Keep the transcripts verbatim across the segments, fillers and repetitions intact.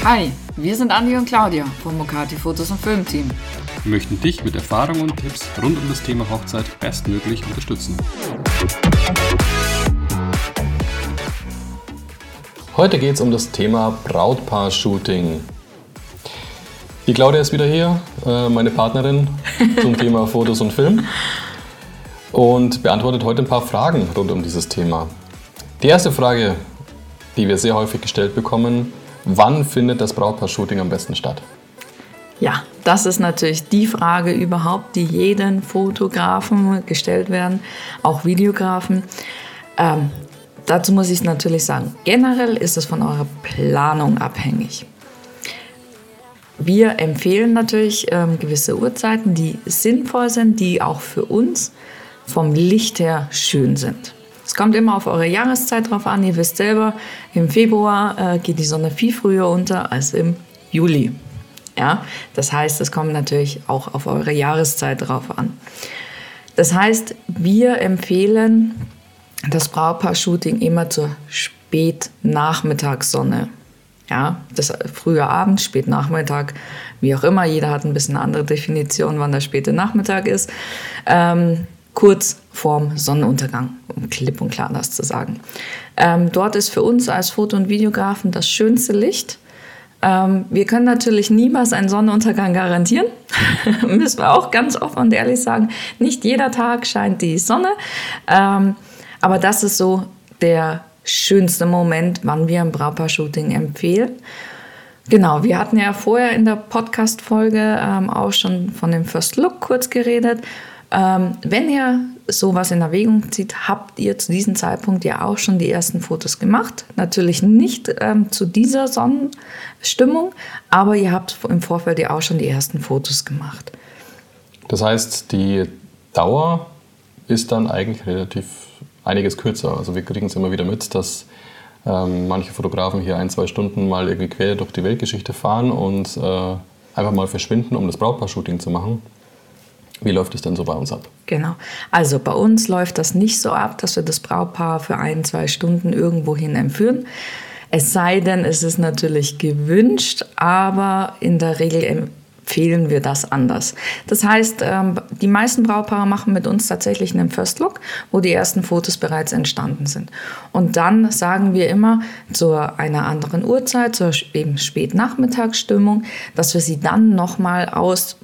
Hi, wir sind Andi und Claudia vom Mokati Fotos- und Filmteam. Wir möchten dich mit Erfahrungen und Tipps rund um das Thema Hochzeit bestmöglich unterstützen. Heute geht es um das Thema Brautpaar-Shooting. Die Claudia ist wieder hier, meine Partnerin zum Thema Fotos und Film, und beantwortet heute ein paar Fragen rund um dieses Thema. Die erste Frage, die wir sehr häufig gestellt bekommen: Wann findet das Brautpaar-Shooting am besten statt? Ja, das ist natürlich die Frage überhaupt, die jeden Fotografen gestellt werden, auch Videografen. Ähm, dazu muss ich natürlich sagen, generell ist es von eurer Planung abhängig. Wir empfehlen natürlich ähm, gewisse Uhrzeiten, die sinnvoll sind, die auch für uns vom Licht her schön sind. Es kommt immer auf eure Jahreszeit drauf an. Ihr wisst selber, im Februar äh, geht die Sonne viel früher unter als im Juli. Ja? Das heißt, es kommt natürlich auch auf eure Jahreszeit drauf an. Das heißt, wir empfehlen das Brautpaar-Shooting immer zur Spätnachmittagssonne. Ja, das frühe Abend, Spätnachmittag, wie auch immer. Jeder hat ein bisschen eine andere Definition, wann der späte Nachmittag ist. Ähm, kurz vorm Sonnenuntergang, um klipp und klar das zu sagen. Ähm, dort ist für uns als Foto- und Videografen das schönste Licht. Ähm, wir können natürlich niemals einen Sonnenuntergang garantieren, müssen wir auch ganz offen und ehrlich sagen. Nicht jeder Tag scheint die Sonne, ähm, aber das ist so der schönste Moment, wann wir ein Brautpaar-Shooting empfehlen. Genau, wir hatten ja vorher in der Podcast-Folge ähm, auch schon von dem First Look kurz geredet. Ähm, wenn ihr sowas in Erwägung zieht, habt ihr zu diesem Zeitpunkt ja auch schon die ersten Fotos gemacht. Natürlich nicht ähm, zu dieser Sonnenstimmung, aber ihr habt im Vorfeld ja auch schon die ersten Fotos gemacht. Das heißt, die Dauer ist dann eigentlich relativ einiges kürzer. Also wir kriegen es immer wieder mit, dass ähm, manche Fotografen hier ein, zwei Stunden mal irgendwie quer durch die Weltgeschichte fahren und äh, einfach mal verschwinden, um das Brautpaar-Shooting zu machen. Wie läuft es denn so bei uns ab? Genau. Also bei uns läuft das nicht so ab, dass wir das Brautpaar für ein, zwei Stunden irgendwohin entführen. Es sei denn, es ist natürlich gewünscht, aber in der Regel empfehlen wir das anders. Das heißt, die meisten Brautpaare machen mit uns tatsächlich einen First Look, wo die ersten Fotos bereits entstanden sind. Und dann sagen wir immer zu einer anderen Uhrzeit, zur eben Spätnachmittagsstimmung, dass wir sie dann nochmal aus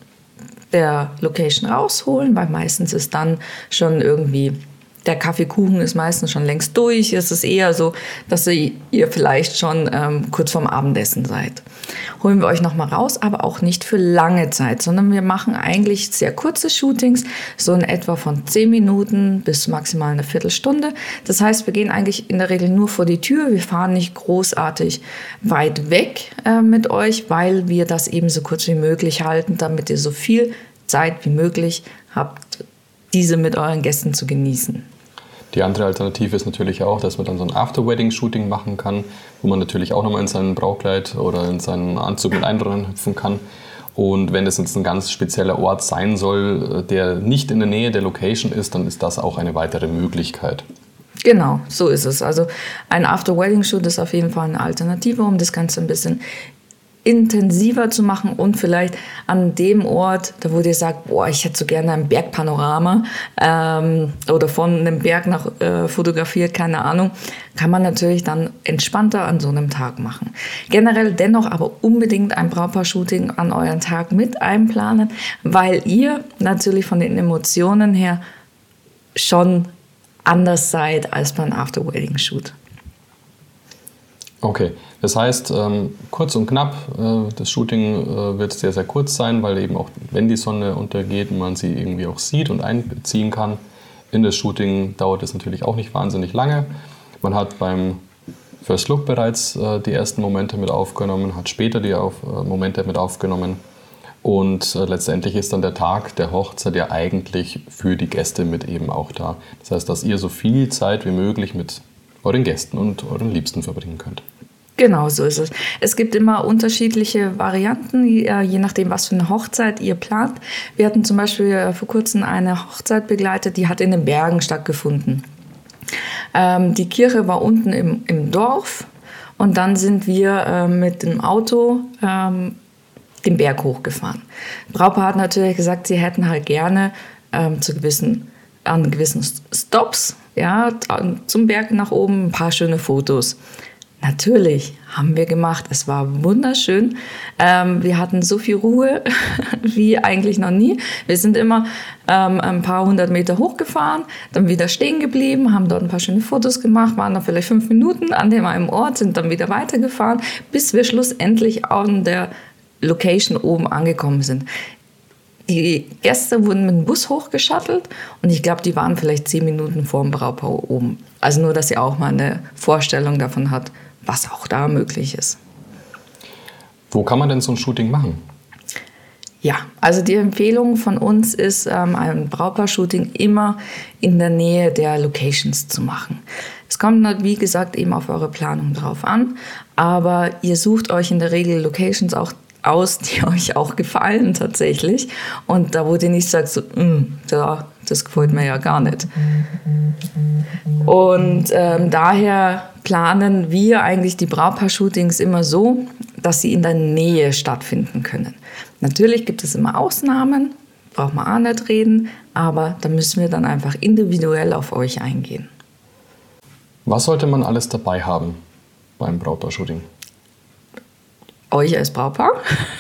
der Location rausholen, weil meistens ist dann schon irgendwie, der Kaffeekuchen ist meistens schon längst durch. Es ist eher so, dass ihr vielleicht schon ähm, kurz vorm Abendessen seid. Holen wir euch nochmal raus, aber auch nicht für lange Zeit, sondern wir machen eigentlich sehr kurze Shootings, so in etwa von zehn Minuten bis maximal eine Viertelstunde. Das heißt, wir gehen eigentlich in der Regel nur vor die Tür. Wir fahren nicht großartig weit weg äh, mit euch, weil wir das eben so kurz wie möglich halten, damit ihr so viel Zeit wie möglich habt, diese mit euren Gästen zu genießen. Die andere Alternative ist natürlich auch, dass man dann so ein After-Wedding-Shooting machen kann, wo man natürlich auch nochmal in sein Brautkleid oder in seinen Anzug mit einhüpfen kann. Und wenn das jetzt ein ganz spezieller Ort sein soll, der nicht in der Nähe der Location ist, dann ist das auch eine weitere Möglichkeit. Genau, so ist es. Also ein After-Wedding-Shoot ist auf jeden Fall eine Alternative, um das Ganze ein bisschen intensiver zu machen und vielleicht an dem Ort, da wo ihr sagt, boah, ich hätte so gerne ein Bergpanorama ähm, oder von einem Berg nach äh, fotografiert, keine Ahnung, kann man natürlich dann entspannter an so einem Tag machen. Generell dennoch aber unbedingt ein Brautpaar-Shooting an euren Tag mit einplanen, weil ihr natürlich von den Emotionen her schon anders seid als beim After-Wedding-Shoot. Okay, das heißt, ähm, kurz und knapp, äh, das Shooting äh, wird sehr, sehr kurz sein, weil eben auch, wenn die Sonne untergeht, man sie irgendwie auch sieht und einbeziehen kann. In das Shooting dauert es natürlich auch nicht wahnsinnig lange. Man hat beim First Look bereits äh, die ersten Momente mit aufgenommen, hat später die auf, äh, Momente mit aufgenommen. Und äh, letztendlich ist dann der Tag der Hochzeit ja eigentlich für die Gäste mit eben auch da. Das heißt, dass ihr so viel Zeit wie möglich mit euren Gästen und euren Liebsten verbringen könnt. Genau, so ist es. Es gibt immer unterschiedliche Varianten, je nachdem, was für eine Hochzeit ihr plant. Wir hatten zum Beispiel vor kurzem eine Hochzeit begleitet, die hat in den Bergen stattgefunden. Ähm, die Kirche war unten im, im Dorf und dann sind wir äh, mit dem Auto ähm, den Berg hochgefahren. Brautpaar hat natürlich gesagt, sie hätten halt gerne ähm, zu gewissen, an gewissen Stops, ja, zum Berg nach oben ein paar schöne Fotos. Natürlich, haben wir gemacht. Es war wunderschön. Ähm, wir hatten so viel Ruhe wie eigentlich noch nie. Wir sind immer ähm, ein paar hundert Meter hochgefahren, dann wieder stehen geblieben, haben dort ein paar schöne Fotos gemacht, waren dann vielleicht fünf Minuten an dem einen Ort, sind dann wieder weitergefahren, bis wir schlussendlich an der Location oben angekommen sind. Die Gäste wurden mit dem Bus hochgeschattelt und ich glaube, die waren vielleicht zehn Minuten vor dem Brautpaar oben. Also nur, dass ihr auch mal eine Vorstellung davon hat, was auch da möglich ist. Wo kann man denn so ein Shooting machen? Ja, also die Empfehlung von uns ist, ähm, ein Brautpaar-Shooting immer in der Nähe der Locations zu machen. Es kommt, wie gesagt, eben auf eure Planung drauf an, aber ihr sucht euch in der Regel Locations auch aus, die euch auch gefallen tatsächlich. Und da, wo ihr nicht sagt, so, da, das gefällt mir ja gar nicht. Und ähm, daher planen wir eigentlich die Brautpaar-Shootings immer so, dass sie in der Nähe stattfinden können. Natürlich gibt es immer Ausnahmen, braucht man auch nicht reden, aber da müssen wir dann einfach individuell auf euch eingehen. Was sollte man alles dabei haben beim Brautpaar-Shooting? Euch als Brautpaar.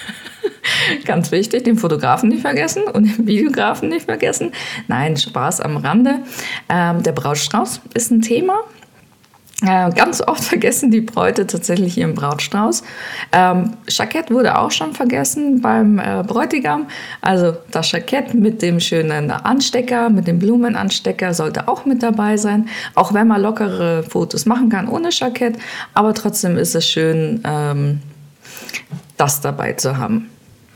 Ganz wichtig, den Fotografen nicht vergessen und den Videografen nicht vergessen. Nein, Spaß am Rande. Ähm, der Brautstrauß ist ein Thema. Äh, ganz oft vergessen die Bräute tatsächlich ihren Brautstrauß. Ähm, Jackett wurde auch schon vergessen beim äh, Bräutigam. Also das Jackett mit dem schönen Anstecker, mit dem Blumenanstecker sollte auch mit dabei sein. Auch wenn man lockere Fotos machen kann ohne Jackett. Aber trotzdem ist es schön, ähm, das dabei zu haben.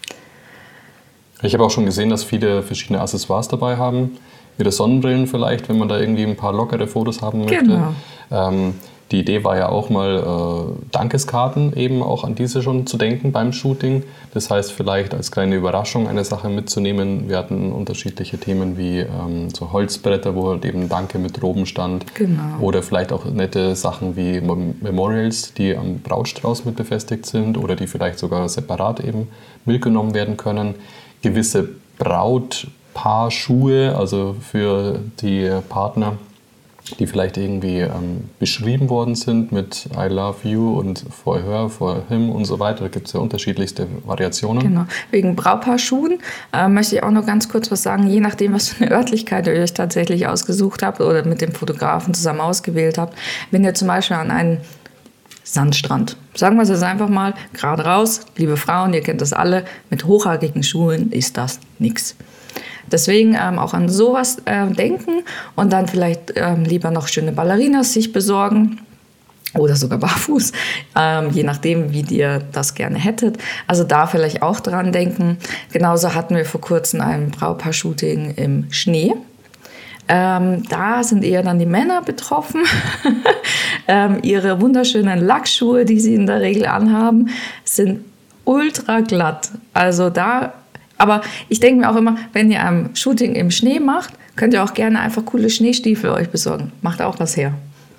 Ich habe auch schon gesehen, dass viele verschiedene Accessoires dabei haben. Ihre Sonnenbrillen vielleicht, wenn man da irgendwie ein paar lockere Fotos haben möchte. Genau. Ähm, die Idee war ja auch mal, äh, Dankeskarten eben auch an diese schon zu denken beim Shooting. Das heißt, vielleicht als kleine Überraschung eine Sache mitzunehmen. Wir hatten unterschiedliche Themen wie ähm, so Holzbretter, wo halt eben Danke mit Roben stand. Genau. Oder vielleicht auch nette Sachen wie Memorials, die am Brautstrauß mit befestigt sind oder die vielleicht sogar separat eben mitgenommen werden können. Gewisse Brautpaarschuhe, also für die Partner, die vielleicht irgendwie ähm, beschrieben worden sind mit I love you und for her, for him und so weiter. Da gibt es ja unterschiedlichste Variationen. Genau. Wegen Brautpaarschuhen äh, möchte ich auch noch ganz kurz was sagen. Je nachdem, was für eine Örtlichkeit ihr euch tatsächlich ausgesucht habt oder mit dem Fotografen zusammen ausgewählt habt. Wenn ihr zum Beispiel an einen Sandstrand, sagen wir es jetzt einfach mal, gerade raus, liebe Frauen, ihr kennt das alle, mit hochhackigen Schuhen ist das nichts. Deswegen ähm, auch an sowas äh, denken und dann vielleicht ähm, lieber noch schöne Ballerinas sich besorgen oder sogar barfuß, ähm, je nachdem, wie ihr das gerne hättet. Also da vielleicht auch dran denken. Genauso hatten wir vor kurzem ein Brautpaar-Shooting im Schnee. Ähm, da sind eher dann die Männer betroffen. ähm, ihre wunderschönen Lackschuhe, die sie in der Regel anhaben, sind ultra glatt. Also da Aber ich denke mir auch immer, wenn ihr ein Shooting im Schnee macht, könnt ihr auch gerne einfach coole Schneestiefel euch besorgen. Macht auch was her.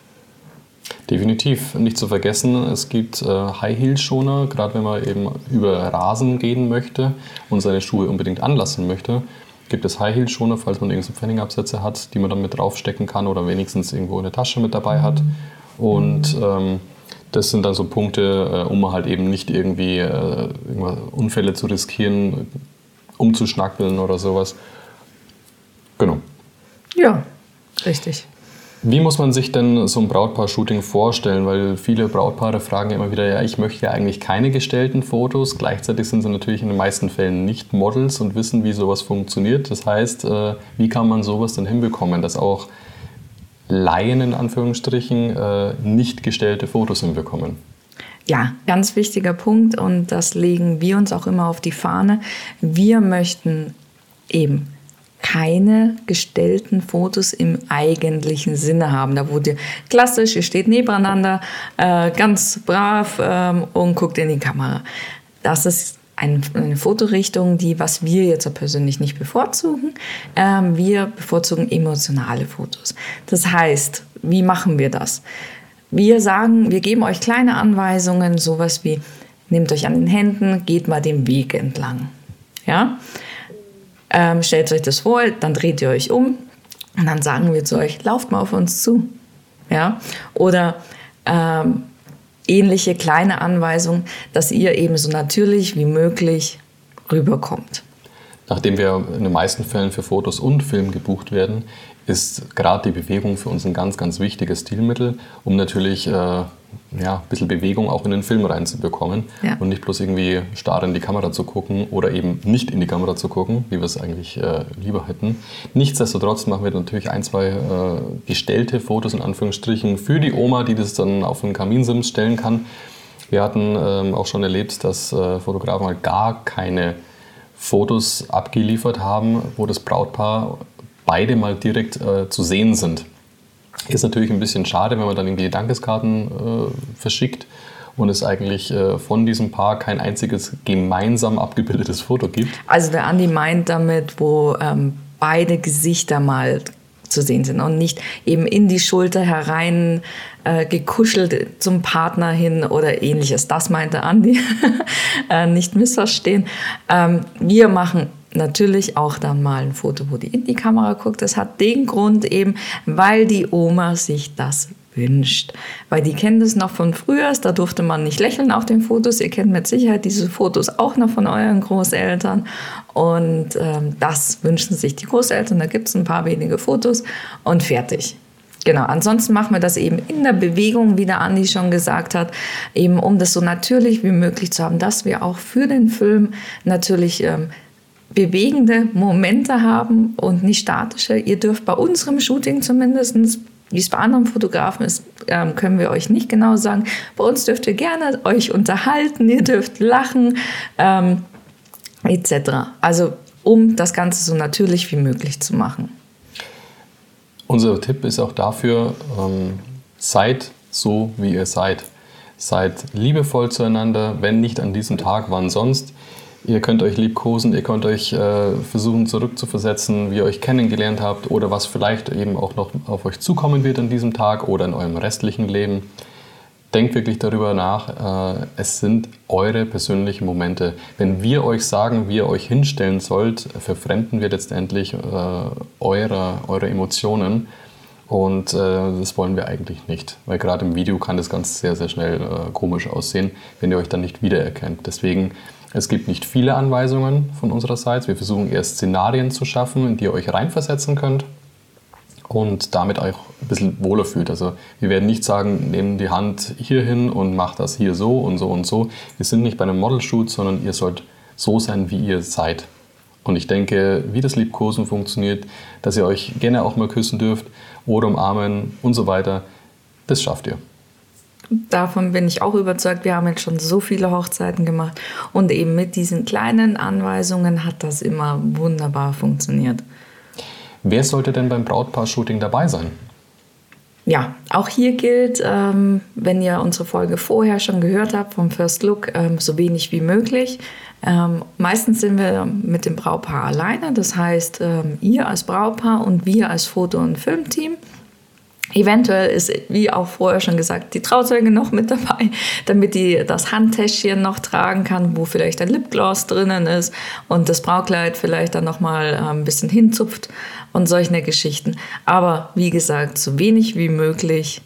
Definitiv. Nicht zu vergessen, es gibt äh, High-Heel-Schoner, gerade wenn man eben über Rasen gehen möchte und seine Schuhe unbedingt anlassen möchte. Gibt es High-Heel-Schoner, falls man irgendwelche Pfennigabsätze hat, die man dann mit draufstecken kann oder wenigstens irgendwo in der Tasche mit dabei hat. Und ähm, das sind dann so Punkte, äh, um halt eben nicht irgendwie äh, Unfälle zu riskieren, umzuschnappeln oder sowas. Genau. Ja, richtig. Wie muss man sich denn so ein Brautpaar-Shooting vorstellen? Weil viele Brautpaare fragen immer wieder, ja, ich möchte ja eigentlich keine gestellten Fotos. Gleichzeitig sind sie natürlich in den meisten Fällen nicht Models und wissen, wie sowas funktioniert. Das heißt, äh, wie kann man sowas denn hinbekommen, dass auch Laien in Anführungsstrichen äh, nicht gestellte Fotos hinbekommen? Ja, ganz wichtiger Punkt und das legen wir uns auch immer auf die Fahne. Wir möchten eben keine gestellten Fotos im eigentlichen Sinne haben. Da wo ihr klassisch, ihr steht nebeneinander, äh, ganz brav ähm, und guckt in die Kamera. Das ist eine, eine Fotorichtung, die, was wir jetzt persönlich nicht bevorzugen. Ähm, wir bevorzugen emotionale Fotos. Das heißt, wie machen wir das? Wir sagen, wir geben euch kleine Anweisungen, sowas wie, nehmt euch an den Händen, geht mal den Weg entlang. Ja? Ähm, stellt euch das vor, dann dreht ihr euch um und dann sagen wir zu euch, lauft mal auf uns zu. Ja? Oder ähm, ähnliche kleine Anweisungen, dass ihr eben so natürlich wie möglich rüberkommt. Nachdem wir in den meisten Fällen für Fotos und Film gebucht werden, ist gerade die Bewegung für uns ein ganz, ganz wichtiges Stilmittel, um natürlich äh, ja, ein bisschen Bewegung auch in den Film reinzubekommen ja. und nicht bloß irgendwie starr in die Kamera zu gucken oder eben nicht in die Kamera zu gucken, wie wir es eigentlich äh, lieber hätten. Nichtsdestotrotz machen wir natürlich ein, zwei äh, gestellte Fotos in Anführungsstrichen für die Oma, die das dann auf den Kaminsims stellen kann. Wir hatten ähm, auch schon erlebt, dass äh, Fotografen halt gar keine Fotos abgeliefert haben, wo das Brautpaar beide mal direkt äh, zu sehen sind. Ist natürlich ein bisschen schade, wenn man dann irgendwie Dankeskarten äh, verschickt und es eigentlich äh, von diesem Paar kein einziges gemeinsam abgebildetes Foto gibt. Also der Andi meint damit, wo ähm, beide Gesichter mal zu sehen sind und nicht eben in die Schulter herein äh, gekuschelt zum Partner hin oder ähnliches. Das meinte Andi. äh, nicht missverstehen. Ähm, wir machen natürlich auch dann mal ein Foto, wo die in die Kamera guckt. Das hat den Grund eben, weil die Oma sich das wünscht. Weil die kennen das noch von früher, da durfte man nicht lächeln auf den Fotos. Ihr kennt mit Sicherheit diese Fotos auch noch von euren Großeltern. Und ähm, das wünschen sich die Großeltern. Da gibt es ein paar wenige Fotos und fertig. Genau, ansonsten machen wir das eben in der Bewegung, wie der Andi schon gesagt hat, eben um das so natürlich wie möglich zu haben, dass wir auch für den Film natürlich ähm, bewegende Momente haben und nicht statische. Ihr dürft bei unserem Shooting zumindest, wie es bei anderen Fotografen ist, ähm, können wir euch nicht genau sagen. Bei uns dürft ihr gerne euch unterhalten, ihr dürft lachen, ähm, et cetera. Also um das Ganze so natürlich wie möglich zu machen. Unser Tipp ist auch dafür, ähm, seid so, wie ihr seid. Seid liebevoll zueinander, wenn nicht an diesem Tag, wann sonst. Ihr könnt euch liebkosen, ihr könnt euch äh, versuchen zurückzuversetzen, wie ihr euch kennengelernt habt oder was vielleicht eben auch noch auf euch zukommen wird an diesem Tag oder in eurem restlichen Leben. Denkt wirklich darüber nach, äh, es sind eure persönlichen Momente. Wenn wir euch sagen, wie ihr euch hinstellen sollt, verfremden wir letztendlich äh, eure, eure Emotionen und äh, das wollen wir eigentlich nicht, weil gerade im Video kann das Ganze sehr, sehr schnell äh, komisch aussehen, wenn ihr euch dann nicht wiedererkennt. Deswegen es gibt nicht viele Anweisungen von unserer Seite. Wir versuchen eher Szenarien zu schaffen, in die ihr euch reinversetzen könnt und damit euch ein bisschen wohler fühlt. Also wir werden nicht sagen, nehmt die Hand hier hin und macht das hier so und so und so. Wir sind nicht bei einem Model-Shoot, sondern ihr sollt so sein, wie ihr seid. Und ich denke, wie das Liebkosen funktioniert, dass ihr euch gerne auch mal küssen dürft oder umarmen und so weiter, das schafft ihr. Davon bin ich auch überzeugt. Wir haben jetzt schon so viele Hochzeiten gemacht und eben mit diesen kleinen Anweisungen hat das immer wunderbar funktioniert. Wer sollte denn beim Brautpaar-Shooting dabei sein? Ja, auch hier gilt, ähm, wenn ihr unsere Folge vorher schon gehört habt vom First Look, ähm, so wenig wie möglich. Ähm, meistens sind wir mit dem Brautpaar alleine, das heißt ähm, ihr als Brautpaar und wir als Foto- und Filmteam. Eventuell ist, wie auch vorher schon gesagt, die Trauzeuge noch mit dabei, damit die das Handtäschchen noch tragen kann, wo vielleicht ein Lipgloss drinnen ist und das Brautkleid vielleicht dann nochmal ein bisschen hinzupft und solche Geschichten. Aber wie gesagt, so wenig wie möglich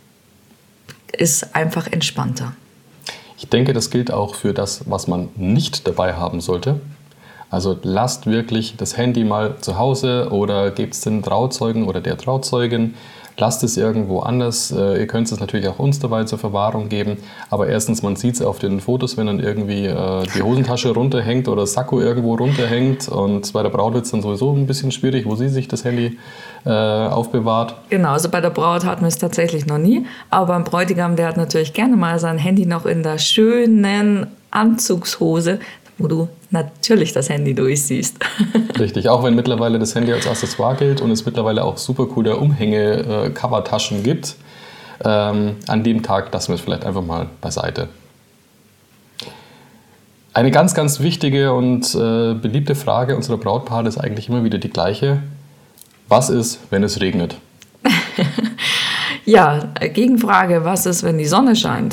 ist einfach entspannter. Ich denke, das gilt auch für das, was man nicht dabei haben sollte. Also lasst wirklich das Handy mal zu Hause oder gebt es den Trauzeugen oder der Trauzeugin. Lasst es irgendwo anders. Ihr könnt es natürlich auch uns dabei zur Verwahrung geben. Aber erstens, man sieht es auf den Fotos, wenn dann irgendwie äh, die Hosentasche runterhängt oder das Sakko irgendwo runterhängt. Und bei der Braut wird es dann sowieso ein bisschen schwierig, wo sie sich das Handy äh, aufbewahrt. Genau, also bei der Braut hatten wir es tatsächlich noch nie. Aber beim Bräutigam, der hat natürlich gerne mal sein Handy noch in der schönen Anzugshose, wo du natürlich das Handy durchsiehst. Richtig, auch wenn mittlerweile das Handy als Accessoire gilt und es mittlerweile auch super coole Umhänge-Covertaschen gibt. Ähm, an dem Tag lassen wir es vielleicht einfach mal beiseite. Eine ganz, ganz wichtige und äh, beliebte Frage unserer Brautpaare ist eigentlich immer wieder die gleiche. Was ist, wenn es regnet? Ja, Gegenfrage, was ist, wenn die Sonne scheint?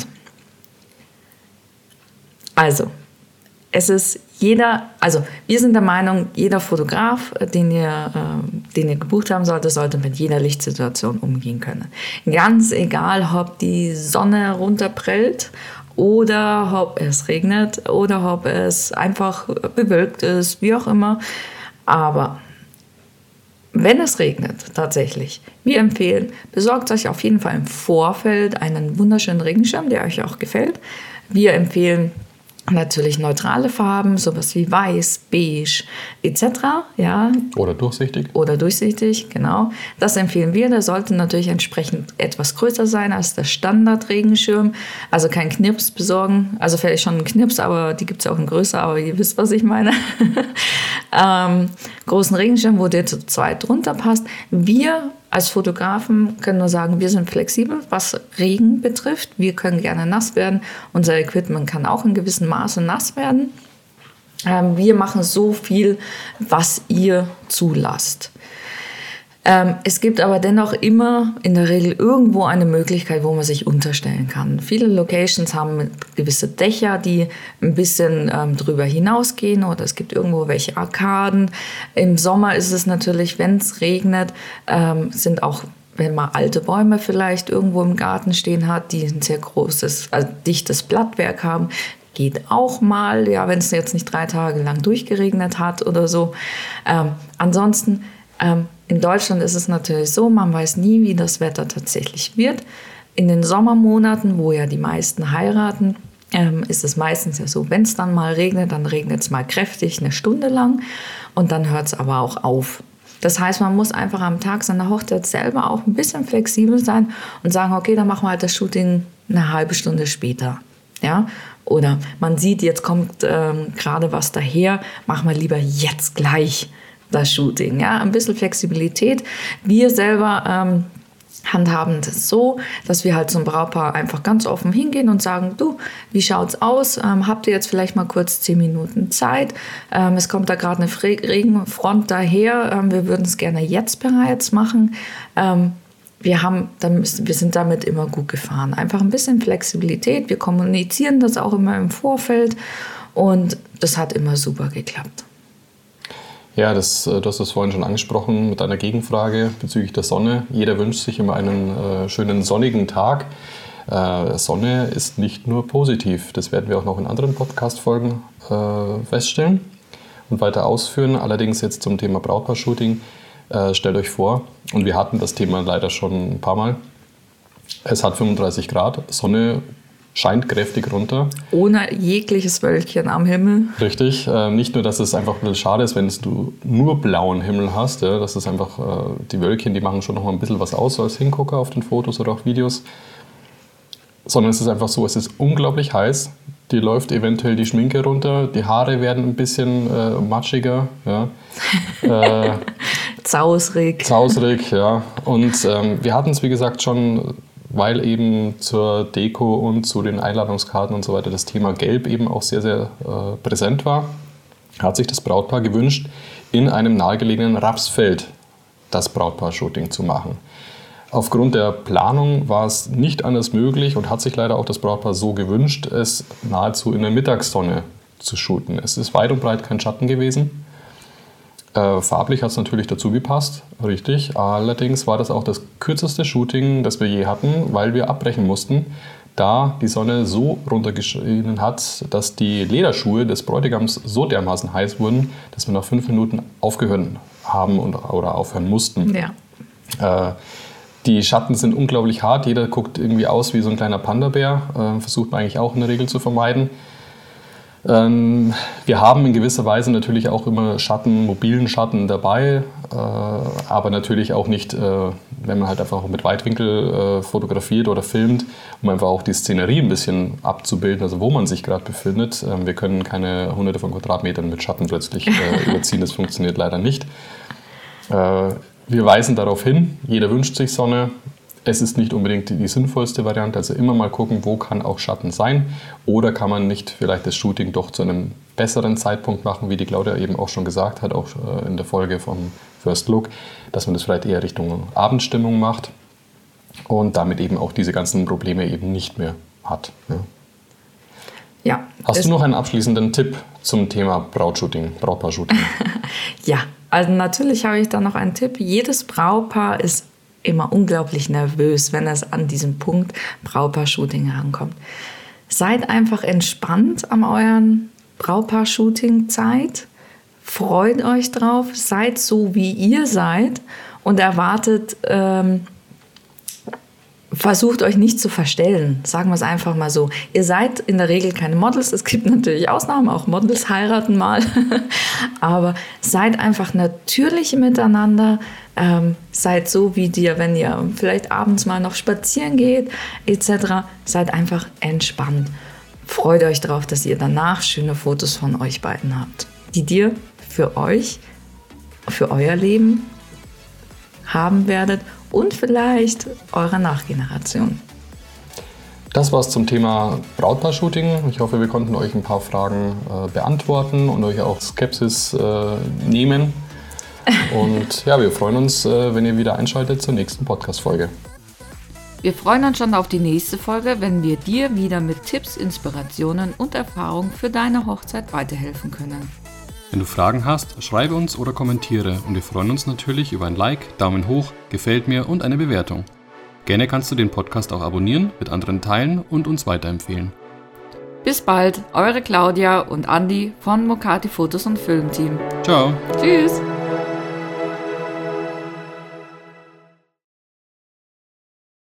Also, es ist jeder, also wir sind der Meinung, jeder Fotograf, den ihr, äh, den ihr gebucht haben sollte, sollte mit jeder Lichtsituation umgehen können. Ganz egal, ob die Sonne runterprellt oder ob es regnet oder ob es einfach bewölkt ist, wie auch immer. Aber wenn es regnet, tatsächlich, wir empfehlen, besorgt euch auf jeden Fall im Vorfeld einen wunderschönen Regenschirm, der euch auch gefällt. Wir empfehlen natürlich neutrale Farben, sowas wie weiß, beige et cetera. Ja. Oder durchsichtig. Oder durchsichtig, genau. Das empfehlen wir. Der sollte natürlich entsprechend etwas größer sein als der Standard-Regenschirm. Also kein Knips besorgen. Also vielleicht schon ein Knips, aber die gibt es auch in größer, aber ihr wisst, was ich meine. ähm, großen Regenschirm, wo der zu zweit drunter passt. Wir als Fotografen können nur sagen, wir sind flexibel, was Regen betrifft. Wir können gerne nass werden. Unser Equipment kann auch in gewissem Maße nass werden. Ähm, wir machen so viel, was ihr zulasst. Ähm, es gibt aber dennoch immer in der Regel irgendwo eine Möglichkeit, wo man sich unterstellen kann. Viele Locations haben gewisse Dächer, die ein bisschen ähm, drüber hinausgehen, oder es gibt irgendwo welche Arkaden. Im Sommer ist es natürlich, wenn es regnet, ähm, sind auch, wenn man alte Bäume vielleicht irgendwo im Garten stehen hat, die ein sehr großes, also dichtes Blattwerk haben, geht auch mal, ja, wenn es jetzt nicht drei Tage lang durchgeregnet hat oder so. Ähm, ansonsten ähm, in Deutschland ist es natürlich so, man weiß nie, wie das Wetter tatsächlich wird. In den Sommermonaten, wo ja die meisten heiraten, ähm, ist es meistens ja so, wenn es dann mal regnet, dann regnet es mal kräftig eine Stunde lang und dann hört es aber auch auf. Das heißt, man muss einfach am Tag seiner Hochzeit selber auch ein bisschen flexibel sein und sagen, okay, dann machen wir halt das Shooting eine halbe Stunde später. Ja? Oder man sieht, jetzt kommt ähm, gerade was daher, machen wir lieber jetzt gleich das Shooting. Ja? Ein bisschen Flexibilität. Wir selber ähm, handhaben das so, dass wir halt zum Brautpaar einfach ganz offen hingehen und sagen, du, wie schaut's aus? Ähm, habt ihr jetzt vielleicht mal kurz zehn Minuten Zeit? Ähm, es kommt da gerade eine Regenfront daher. Ähm, wir würden es gerne jetzt bereits machen. Ähm, wir, haben, dann müssen, wir sind damit immer gut gefahren. Einfach ein bisschen Flexibilität. Wir kommunizieren das auch immer im Vorfeld und das hat immer super geklappt. Ja, das, du hast das vorhin schon angesprochen mit einer Gegenfrage bezüglich der Sonne. Jeder wünscht sich immer einen äh, schönen sonnigen Tag. Äh, Sonne ist nicht nur positiv. Das werden wir auch noch in anderen Podcast-Folgen äh, feststellen und weiter ausführen. Allerdings jetzt zum Thema Brautpaar-Shooting. Äh, stellt euch vor, und wir hatten das Thema leider schon ein paar Mal, es hat fünfunddreißig Grad, Sonne scheint kräftig runter. Ohne jegliches Wölkchen am Himmel. Richtig. Äh, nicht nur, dass es einfach ein bisschen schade ist, wenn du nur blauen Himmel hast. Ja, das ist einfach, äh, die Wölkchen, die machen schon noch mal ein bisschen was aus so als Hingucker auf den Fotos oder auch Videos. Sondern es ist einfach so, es ist unglaublich heiß. Dir läuft eventuell die Schminke runter, die Haare werden ein bisschen äh, matschiger. Ja. äh, Zausrig. Zausrig, ja. Und ähm, wir hatten es, wie gesagt, schon, weil eben zur Deko und zu den Einladungskarten und so weiter das Thema Gelb eben auch sehr, sehr äh, präsent war, hat sich das Brautpaar gewünscht, in einem nahegelegenen Rapsfeld das Brautpaar-Shooting zu machen. Aufgrund der Planung war es nicht anders möglich und hat sich leider auch das Brautpaar so gewünscht, es nahezu in der Mittagssonne zu shooten. Es ist weit und breit kein Schatten gewesen. Äh, farblich hat es natürlich dazu gepasst, richtig. Allerdings war das auch das kürzeste Shooting, das wir je hatten, weil wir abbrechen mussten, da die Sonne so runtergeschienen hat, dass die Lederschuhe des Bräutigams so dermaßen heiß wurden, dass wir nach fünf Minuten aufgehört haben und, oder aufhören mussten. Ja. Äh, die Schatten sind unglaublich hart, jeder guckt irgendwie aus wie so ein kleiner Panda-Bär, äh, versucht man eigentlich auch in der Regel zu vermeiden. Ähm, wir haben in gewisser Weise natürlich auch immer Schatten, mobilen Schatten dabei, äh, aber natürlich auch nicht, äh, wenn man halt einfach mit Weitwinkel äh, fotografiert oder filmt, um einfach auch die Szenerie ein bisschen abzubilden, also wo man sich gerade befindet. Ähm, wir können keine hunderte von Quadratmetern mit Schatten plötzlich äh, überziehen, das funktioniert leider nicht. Äh, wir weisen darauf hin, jeder wünscht sich Sonne. Es ist nicht unbedingt die, die sinnvollste Variante, also immer mal gucken, wo kann auch Schatten sein, oder kann man nicht vielleicht das Shooting doch zu einem besseren Zeitpunkt machen, wie die Claudia eben auch schon gesagt hat, auch in der Folge vom First Look, dass man das vielleicht eher Richtung Abendstimmung macht. und damit eben auch diese ganzen Probleme eben nicht mehr hat. Ja. Ja, Hast du noch einen abschließenden Tipp zum Thema Brautshooting, Brautpaar-Shooting? Ja, also natürlich habe ich da noch einen Tipp. Jedes Brautpaar ist immer unglaublich nervös, wenn es an diesem Punkt Brautpaar-Shooting herankommt. Seid einfach entspannt an euren Brautpaar-Shooting-Zeit. Freut euch drauf, seid so, wie ihr seid und erwartet, ähm, versucht euch nicht zu verstellen, sagen wir es einfach mal so. Ihr seid in der Regel keine Models, es gibt natürlich Ausnahmen, auch Models heiraten mal, aber seid einfach natürlich miteinander, ähm, seid so wie dir, wenn ihr vielleicht abends mal noch spazieren geht, et cetera. Seid einfach entspannt. Freut euch darauf, dass ihr danach schöne Fotos von euch beiden habt, die dir für euch, für euer Leben haben werdet und vielleicht eurer Nachgeneration. Das war's zum Thema Brautpaar-Shooting. Ich hoffe, wir konnten euch ein paar Fragen äh, beantworten und euch auch Skepsis äh, nehmen. Und ja, wir freuen uns, äh, wenn ihr wieder einschaltet zur nächsten Podcast-Folge. Wir freuen uns schon auf die nächste Folge, wenn wir dir wieder mit Tipps, Inspirationen und Erfahrungen für deine Hochzeit weiterhelfen können. Wenn du Fragen hast, schreibe uns oder kommentiere und wir freuen uns natürlich über ein Like, Daumen hoch, gefällt mir und eine Bewertung. Gerne kannst du den Podcast auch abonnieren, mit anderen teilen und uns weiterempfehlen. Bis bald, eure Claudia und Andi von Mokati Fotos und Filmteam. Ciao. Tschüss.